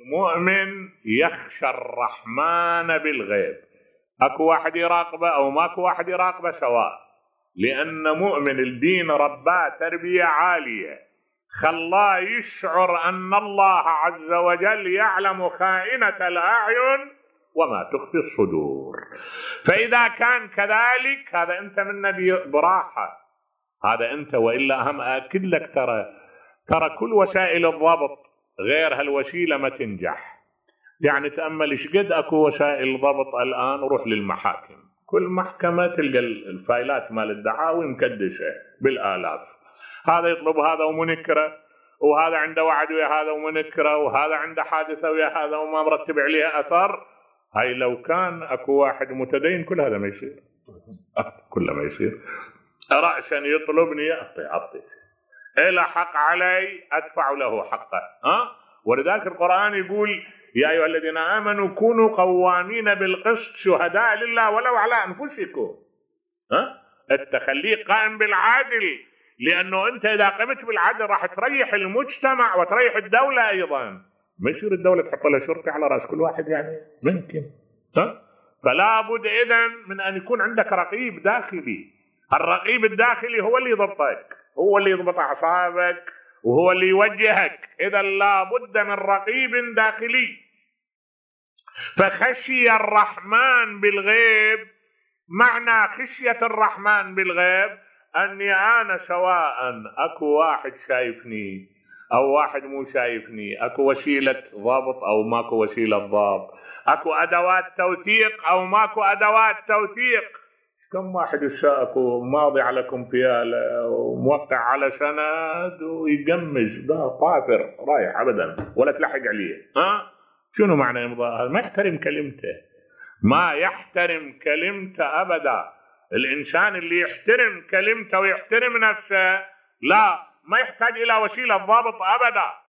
مؤمن يخشى الرحمن بالغيب. اكو واحد يراقبه او ماكو واحد يراقبه سواء، لان مؤمن الدين رباه تربية عالية خلاه يشعر ان الله عز وجل يعلم خائنة الاعين وما تخفي الصدور. فاذا كان كذلك هذا انت من براحة، هذا انت. والا اهم اكد لك ترى كل وسائل الضبط غير هالوسيلة ما تنجح. يعني تأمل ايش قد اكو وسائل ضبط الان. روح للمحاكم، كل محكمة تلقى الفايلات مال الدعاوي مكدسة بالالاف. هذا يطلب هذا ومنكره، وهذا عنده وعد ويا هذا ومنكره، وهذا عنده حادثة ويا هذا وما مرتب عليها اثر. هاي لو كان اكو واحد متدين كل هذا ما يصير، كله ما يصير. رأسا يطلبني اعطي، إلى حق علي ادفع له حقه. ولذلك القرآن يقول يا ايها الذين امنوا كونوا قوامين بالقسط شهداء لله ولو على انفسكم. التخليق قائم بالعدل، لانه انت اذا قمت بالعدل راح تريح المجتمع وتريح الدولة ايضا. ما يصير الدولة تحط لها شرطة على راس كل واحد، يعني ممكن. فلا بد اذن من ان يكون عندك رقيب داخلي. الرقيب الداخلي هو اللي يضبطك، هو اللي يضبط اعصابك، وهو اللي يوجهك. اذا لا بد من رقيب داخلي. فخشي الرحمن بالغيب، معنى خشية الرحمن بالغيب اني انا سواء اكو واحد شايفني او واحد مو شايفني، اكو وسيلة ضبط او ماكو وسيلة ضبط، اكو ادوات توثيق او ماكو ادوات توثيق. كم واحد اكو ماضي على كمبيالة وموقع على سند ويقمج ده طافر رايح ابدا ولا تلحق عليه. شنو معنى يمضى؟ ما يحترم كلمته، ما يحترم كلمته ابدا. الانسان اللي يحترم كلمته ويحترم نفسه لا ما يحتاج الى وسيلة ضابط ابدا.